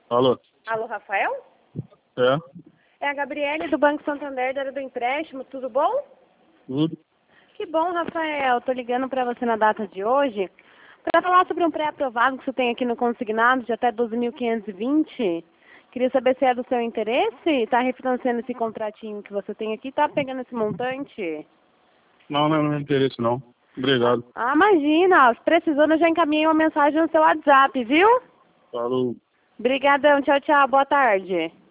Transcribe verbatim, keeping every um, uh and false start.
Alô? Alô, Rafael? É? É a Gabriele do Banco Santander, da área do empréstimo, tudo bom? Tudo? Que bom, Rafael. Tô ligando para você na data de hoje para falar sobre um pré-aprovado que você tem aqui no consignado de até doze mil quinhentos e vinte. Queria saber se é do seu interesse, está refinanciando esse contratinho que você tem aqui, tá pegando esse montante? Não, não é meu interesse, não. Obrigado. Ah, imagina, se precisando eu já encaminhei uma mensagem no seu WhatsApp, viu? Falou. Obrigadão, tchau, tchau, boa tarde.